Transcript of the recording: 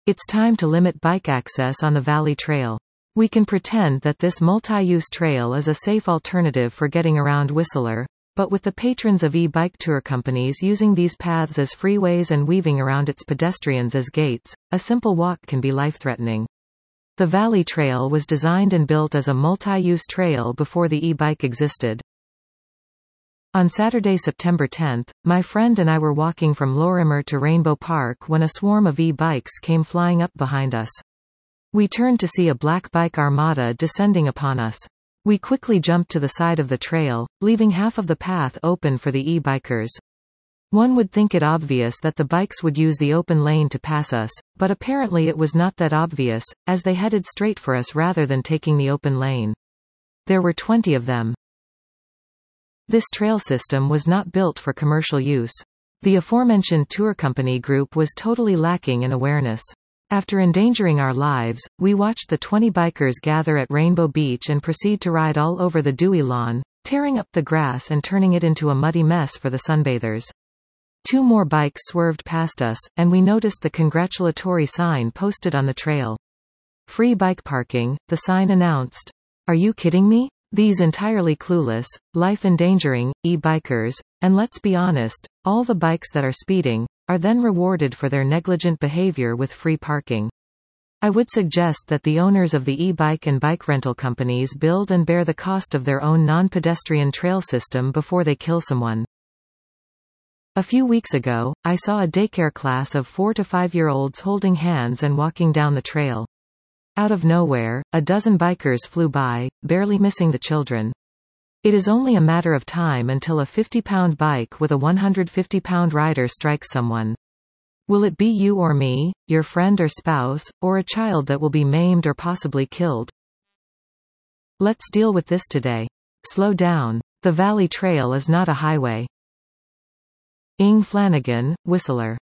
It's time to limit bike access on the Valley Trail. We can pretend that this multi-use trail is a safe alternative for getting around Whistler, but with the patrons of e-bike tour companies using these paths as freeways and weaving around its pedestrians as gates, a simple walk can be life-threatening. The Valley Trail was designed and built as a multi-use trail before the e-bike existed. On Saturday, September 10, my friend and I were walking from Lorimer to Rainbow Park when a swarm of e-bikes came flying up behind us. We turned to see a black bike armada descending upon us. We quickly jumped to the side of the trail, leaving half of the path open for the e-bikers. One would think it obvious that the bikes would use the open lane to pass us, but apparently it was not that obvious, as they headed straight for us rather than taking the open lane. There were 20 of them. This trail system was not built for commercial use. The aforementioned tour company group was totally lacking in awareness. After endangering our lives, we watched the 20 bikers gather at Rainbow Beach and proceed to ride all over the dewy lawn, tearing up the grass and turning it into a muddy mess for the sunbathers. 2 more bikes swerved past us, and we noticed the congratulatory sign posted on the trail. "Free bike parking," the sign announced. Are you kidding me? These entirely clueless, life-endangering, e-bikers, and let's be honest, all the bikes that are speeding, are then rewarded for their negligent behavior with free parking. I would suggest that the owners of the e-bike and bike rental companies build and bear the cost of their own non-pedestrian trail system before they kill someone. A few weeks ago, I saw a daycare class of 4 to 5-year-olds holding hands and walking down the trail. Out of nowhere, a dozen bikers flew by, barely missing the children. It is only a matter of time until a 50-pound bike with a 150-pound rider strikes someone. Will it be you or me, your friend or spouse, or a child that will be maimed or possibly killed? Let's deal with this today. Slow down. The Valley Trail is not a highway. Ing Flanagan, Whistler.